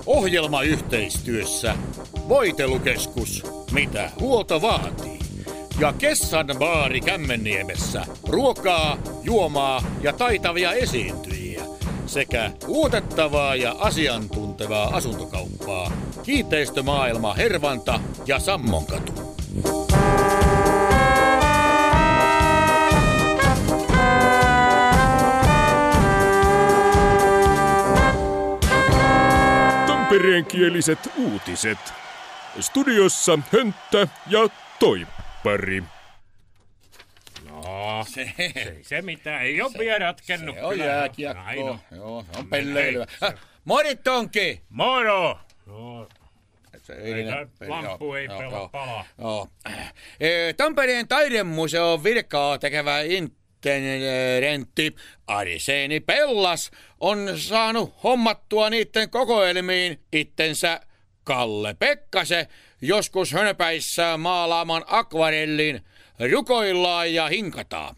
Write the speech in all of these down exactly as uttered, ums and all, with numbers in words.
ohjelmayhteistyössä Voitelukeskus, mitä huolto vaatii. Ja Kessan baari Kämmenniemessä, ruokaa, juomaa ja taitavia esiintyjiä. Sekä luotettavaa ja asiantuntevaa asuntokauppaa. Kiinteistömaailma Hervanta ja Sammonkatu. Tampereenkieliset uutiset. Studiossa Hönttä ja Toippari. No, se, se, se mitä ei ole vielä ratkennut. Se on jääkiekko. Joo, se on pelleilyä. Morit Tonki! Moro! No, se ei lampu ei pela palaa. Joo. Tampereen taidemuseon virkaa tekevä intendentti Ariseeni Pellas on saanut hommattua niitten kokoelmiin itsensä Kalle Pekkase joskus hönöpäissään maalaaman akvarellin rukoillaan ja hinkataan.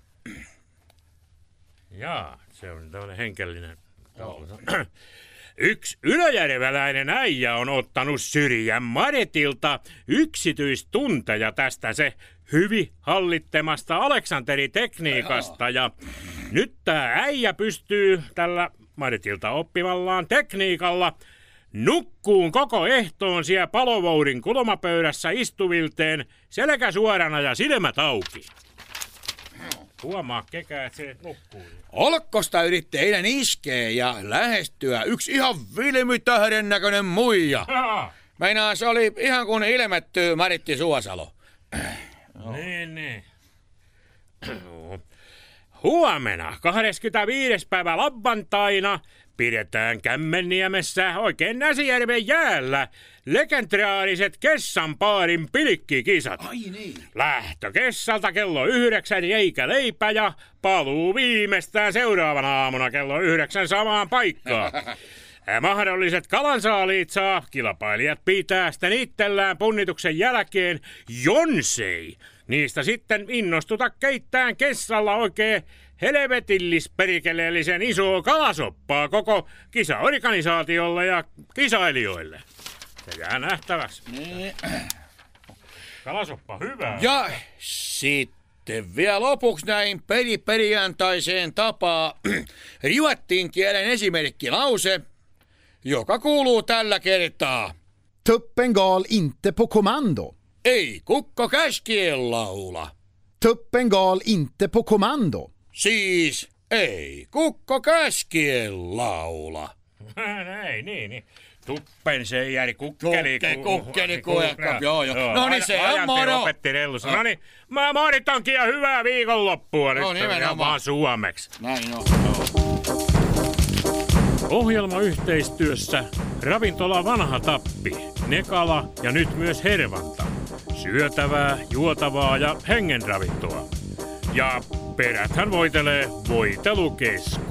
Jaa, se on tämmöinen henkellinen taulu. Yksi ylöjärveläinen äijä on ottanut Syrjän Maretilta yksityistunteja tästä se hyvin hallittemasta Aleksanteri-tekniikasta. Ja nyt tää äijä pystyy tällä Maretilta oppimallaan tekniikalla nukkuun koko ehtoon siellä palovoudin kulmapöydässä istuvilteen selkä suorana ja silmät auki. Huomaa kekää, että se nukkuu. Olkkosta yritti eilen iskeä ja lähestyä yksi ihan vilmytähden näköinen muija. Meinaa se oli ihan kuin ilmetty Maritti Suosalo. Niin, niin. Huomenna kahdeskymmenesviides päivä lauantaina pidetään Kämmenniemessä oikein Näsijärven jäällä legendaariset Kessan baarin pilkkikisat. Ai niin. Lähtö Kessalta kello yhdeksän eikä leipä ja paluu viimeistään seuraavana aamuna kello yhdeksän samaan paikkaan. Mahdolliset kalansaaliit saa kilpailijat pitää sitten itsellään punnituksen jälkeen, jonsei niistä sitten innostuta keittään Kessalla oikein helvetillisperikeleellisen isoa kalasoppaa koko kisaorganisaatiolle ja kisailijoille. Se jää nähtäväksi. Niin. Kalasoppa hyvä. Ja sitten vielä lopuksi näin periperiantaiseen tapaan rivattiin kielen esimerkkilause, joka kuuluu tällä kertaa. Tuppen gal inte på kommando. Ei kukko käskien laula. Tuppen gal inte på kommando. Siis ei kukko käskien laula. Ei, niin, niin. Tuppen se järi kukkeli. Kukkeli kukkeli, joo, joo. No niin, se on moro. Opetti rellussa. No niin, mä Maritonkin ja hyvää viikonloppua nyt. No nimenomaan. Suomeksi. Näin on. Ohjelmayhteistyössä ravintola Vanha Tappi, Nekala ja nyt myös Hervanta. Syötävää, juotavaa ja hengenravintoa. Ja peräthän voitelee Voitelukeskus.